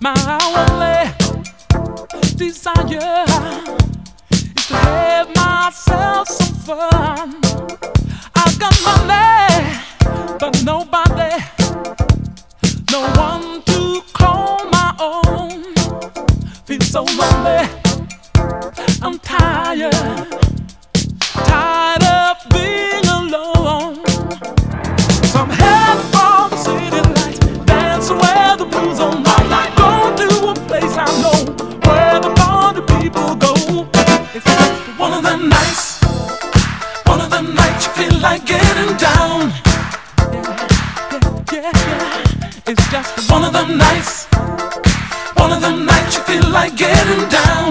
My only desire is to have myself some fun. I've got money, but nobody, no one to call my own. Feel so lonely, I'm tired of being alone. Some head for the city lights, dance where the blues on my light. Go to a place I know where the party people go. It's just one of them nights, one of them nights you feel like getting down. Yeah. It's just one of them nights, one of them nights you feel like getting down.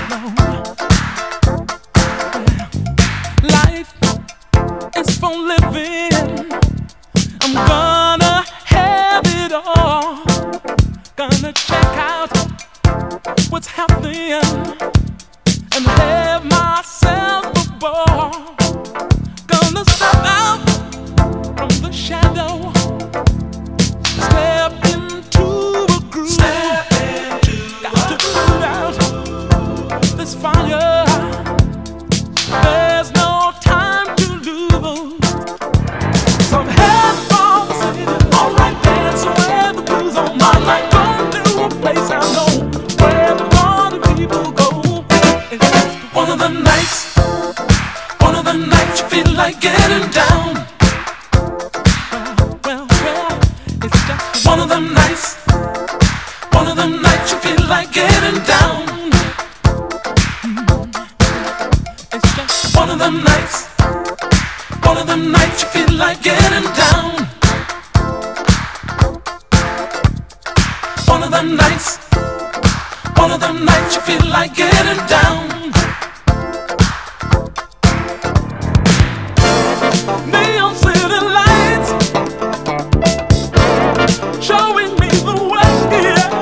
Life is for living. I'm gonna have it all. Gonna check out what's happening and have myself a ball. Gonna step out from the shadow, step into a groove. Got to put out this fire. There's no time to lose. Some head for the city, alright, dance where the blues on my light. Go to a place I know where the party people go. It's just one of them nights, one of them nights you feel like getting down. Well, it's just one of them nights, one of them nights you feel like getting down. It's just one of them nights, one of them nights you feel like getting down. One of them nights, one of them nights you feel like getting down. Neon city lights showing me the way.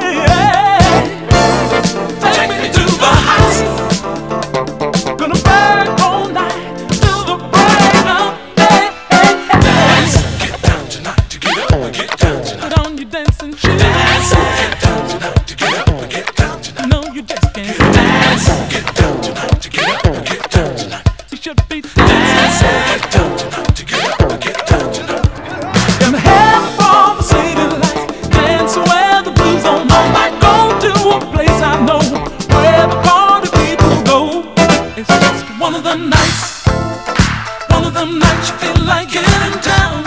Take me to the house. Gonna burn all night till the break of day. Dance, get down tonight to get up, get down tonight. Put on your dancing shoes. Dance, get down tonight to get up, get down tonight. No, you just can't dance. Get down tonight to get up, get down tonight. You should be dancing. Get down tonight to get up, get down tonight. Them head for the city lights, dance where the blues on my light. Go to a place I know where the party people go. It's just one of them nights, one of them nights you feel like getting down.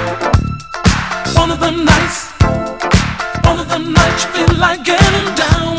One of them nights, one of them nights you feel like getting down.